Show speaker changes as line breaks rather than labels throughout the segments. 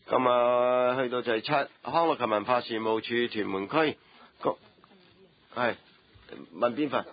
咁啊，去到就係7康樂及文化事務處屯門區，係問邊份？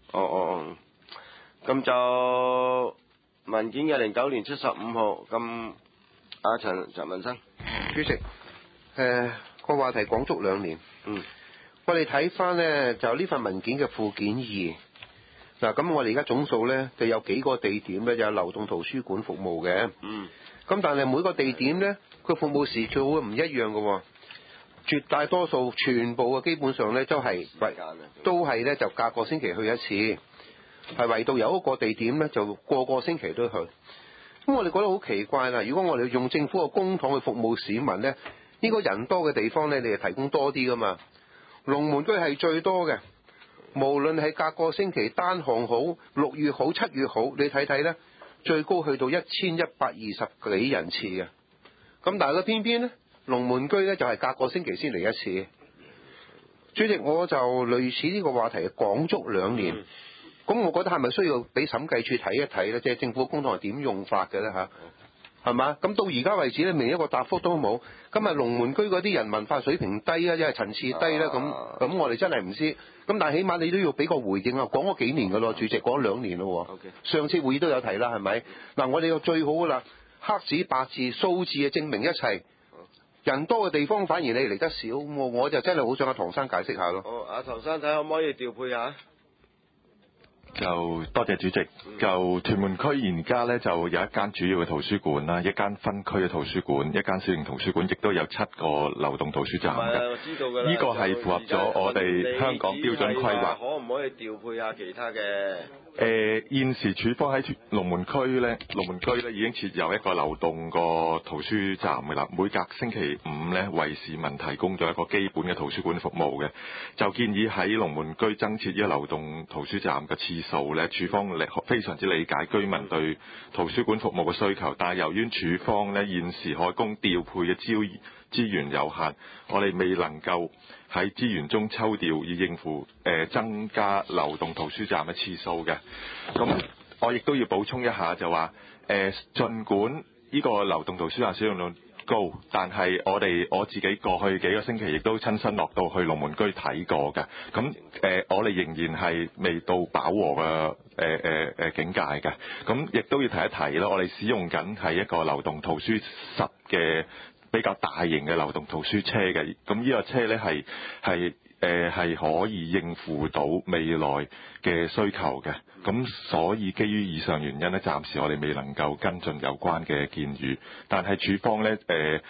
咁就文件嘅09年75號。咁阿陳文生
主席，個話題講足2年。我哋睇翻呢，就呢份文件嘅附件2。嗱，咁我哋而家總數呢，就有幾個地點呢，就有流動圖書館服務嘅。咁但係每個地點呢，佢服務時數會唔一樣嘅喎。絕大多數全部嘅基本上呢，都係呢，就隔個星期去一次，係唯獨有一個地點呢，就個星期都去。咁我哋覺得好奇怪啦！如果我哋用政府嘅公帑去服務市民呢，應該人多嘅地方呢，你係提供多啲噶嘛。龍門居係最多嘅，無論係隔個星期單項好，6月好7月好，你睇睇呢，最高去到1120幾人次嘅。咁但係偏偏呢，龍門居呢，就係隔個星期先嚟一次。主席，我就類似呢個話題講足2年。咁我覺得係咪需要俾審計處睇一睇咧？即係政府公帑係點用法嘅咧嚇？係嘛？咁到而家為止咧，未一個答覆都冇。今日龍門居嗰啲人文化水平低啊，因為層次低咧，咁我哋真係唔知。咁但係起碼你都要俾個回應啊！講咗幾年㗎咯，主席講咗2年咯。上次會議都有提啦，係咪？嗱，我哋個最好㗎啦，黑紙白字數字啊證明一切。人多嘅地方反而你嚟得少，我就真係好想阿唐生解釋下咯。
阿唐生睇可唔可以調配下？
就多謝主席。就屯門區而家咧就有一間主要嘅圖書館啦，一間分區嘅圖書館，一間小型圖書館，亦都有7個流動圖書站嘅。
我知道㗎啦。
呢個係符合咗我哋香港標準規劃。
可唔可以調配下其他嘅？
現時處方喺龍門區咧已經設有一個流動個圖書站嘅啦，每隔星期5咧為市民提供咗一個基本嘅圖書館服務嘅。就建議喺龍門區增設呢個流動圖書站嘅次數咧，處方非常之理解居民對圖書館服務嘅需求，但係由於處方咧現時可供調配嘅資源有限，我哋未能夠喺資源中抽調以應付增加流動圖書站嘅次數嘅。咁我亦都要補充一下就話儘管呢個流動圖書站使用率高，但係我自己過去幾個星期亦都親身落到去龍門居睇過嘅。咁我哋仍然係未到飽和嘅境界嘅。咁亦都要提一提啦，我哋使用緊係一個流動圖書室嘅比較大型嘅流動圖書車嘅。咁呢個車呢係可以應付到未來嘅需求嘅。咁所以基於以上原因呢，暫時我哋未能夠跟進有關嘅建議。但係處方呢，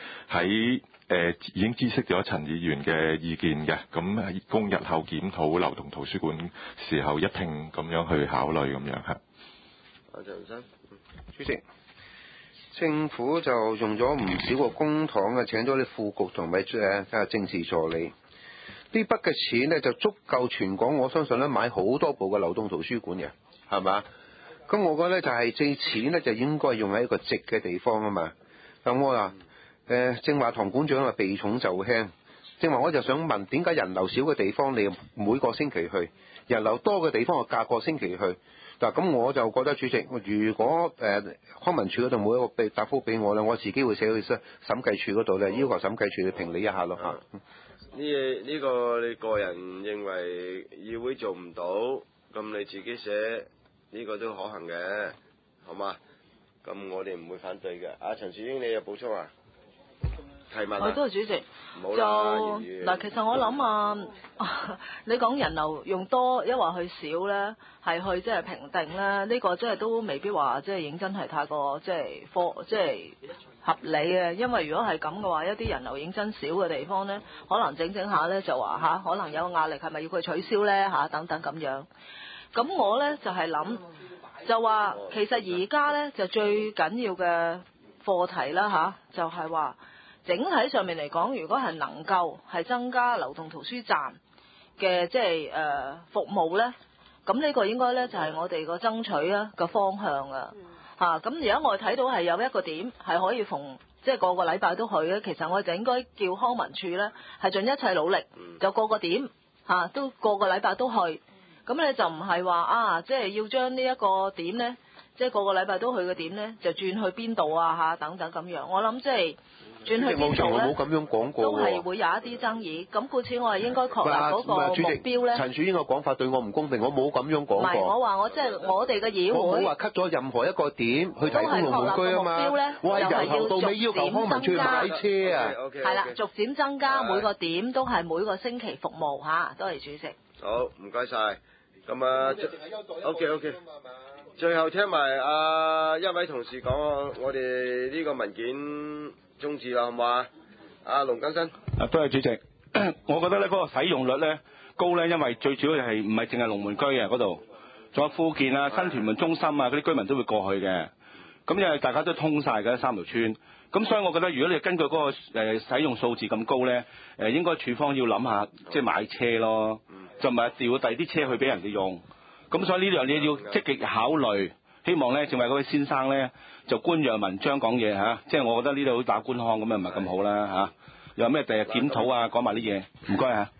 已經知悉咗陳議員嘅意見嘅，咁供日後檢討流動圖書館時候一併咁樣去考慮咁樣嚇。
阿陳生，
主席，政府就用咗唔少個公帑啊，請咗啲副局同埋政治助理。呢筆嘅錢呢，就足夠全港我相信咧買好多部嘅流動圖書館嘅，係嘛？咁我覺得就係借錢呢，就應該用喺一個直嘅地方啊嘛。咁我話正話唐館長啊避重就輕，正話我就想問點解人流少嘅地方你每個星期去，人流多嘅地方我隔個星期去？嗱，咁我就覺得主席，如果康文署嗰度冇一個答覆俾我咧，我自己會寫去審計署嗰度咧，要求審計署去評理一下咯嚇。
呢個你個人認為議會做唔到，咁你自己寫呢個都可行嘅，好嘛？咁我哋唔會反對嘅。阿陳樹英，你有補充啊？提問啊？
多謝主席。
冇
啦，
嗱，
其實我諗你講人流用多，抑或去少咧，係去即係評定咧，呢個即係都未必話即係認真係太過即係合理嘅，因為如果係咁嘅話，一啲人流認真少嘅地方咧，可能整下咧就話可能有壓力，係咪要佢取消咧等等咁樣。咁我咧就係諗，就話其實而家咧就最緊要嘅課題啦就係話。整體上面嚟講，如果係能夠係增加流動圖書站嘅即係服務咧，咁呢個應該咧就係我哋個爭取嘅方向啊嚇。咁而家我哋睇到係有一個點係可以逢即係個禮拜都去咧，其實我哋應該叫康文署咧係盡一切努力，就個點都個禮拜都去。咁咧就唔係話即係要將呢一個點咧，即係個禮拜都去嘅點咧，就轉去邊度等等咁樣。我諗即係。 轉去邊
冇錯，
度咧
我冇咁樣講過
都係
喎。
會有一啲爭議。咁故此我係應該確立嗰個目
主席
標咧。
陳樹英嘅講法對我唔公平，我冇咁樣講
唔係，
過。
我話我即係我哋嘅議會
我冇話 cut 咗任何一個點去提供龍門居啊嘛。我係由頭到尾要求康文署買車啊。
係啦，逐漸增加每個點都係每個星期服務嚇。多謝主席。
好，唔該晒。咁啊，OK。最後聽埋一位同事講，我哋呢個文件終止啦，好唔好啊？阿龍更新。
多謝主席。我覺得咧嗰個使用率咧高咧，因為最主要係唔係淨係龍門居嘅嗰度，仲有富健啊、新屯門中心啊嗰啲居民都會過去嘅。咁因為大家都通晒嘅三條村，咁所以我覺得如果你根據嗰個使用數字咁高咧，應該署方要諗下即係買車咯，就唔係調第二啲車去俾人哋用。咁所以呢樣嘢要積極考慮，希望咧正話嗰位先生咧就官樣文章講嘢嚇，即係我覺得呢度好打官腔咁啊，唔係咁好啦嚇。有咩第日檢討啊，講埋啲嘢，唔該嚇。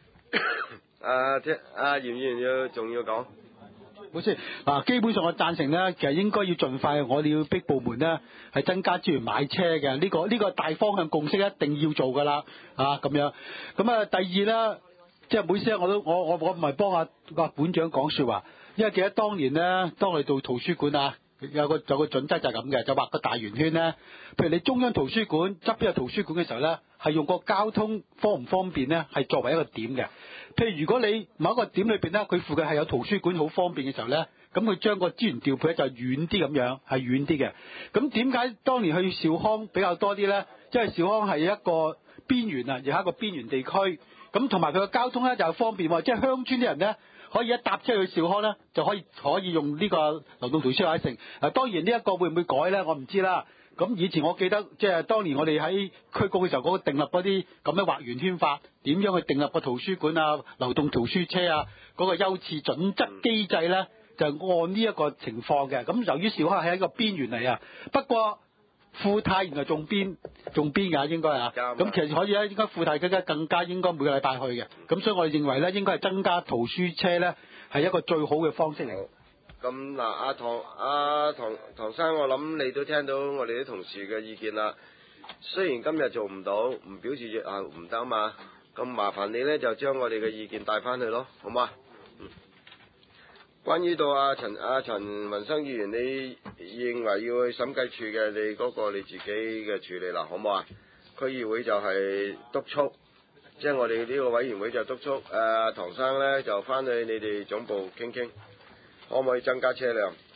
嚴議員仲要講。
冇錯，基本上我贊成咧，其實應該要盡快，我哋要逼部門咧係增加資源買車嘅，呢個大方向共識一定要做㗎啦，咁樣。咁啊，第二咧，即係每次我唔係幫阿本長講説話，因為記得當年咧，當我哋做圖書館啊，有個準則就係咁嘅，就畫個大圓圈咧。譬如你中央圖書館側邊有圖書館嘅時候咧，係用個交通方唔方便咧，係作為一個點嘅。譬如如果你某一個點裏邊咧，佢附近係有圖書館好方便嘅時候咧，咁佢將個資源調配就遠啲咁樣，係遠啲嘅。咁點解當年去兆康比較多啲咧？因為兆康係一個邊緣啊，亦係一個邊緣地區。咁同埋佢嘅交通咧就方便喎，即係鄉村啲人咧可以一搭車去兆康咧，就可以用呢個流動圖書館成。當然呢一個會唔會改咧？我唔知啦。咁以前我記得即係當年我哋喺區局嘅時候，嗰個訂立嗰啲咁樣畫圓圈法，點樣去訂立個圖書館啊、流動圖書車啊嗰個優次準則機制咧，就按呢一個情況嘅。咁由於兆康係一個邊緣嚟啊，不過富泰原來仲邊㗎應該啊。咁其實可以咧，應該富泰更加應該每個禮拜去嘅。咁所以我哋認為咧，應該係增加圖書車咧，係一個最好嘅方式嚟。
咁嗱，阿唐生，我諗你都聽到我哋啲同事嘅意見啦。雖然今日做唔到，唔表示唔得嘛。咁麻煩你咧就將我哋嘅意見帶翻去咯，好嘛？關於到阿陳文生議員，你認為要去審計處嘅，你嗰個你自己嘅處理啦，好唔好啊？區議會就係督促，即係我哋呢個委員會就督促唐生咧就翻去你哋總部傾傾。可唔可以增加車輛？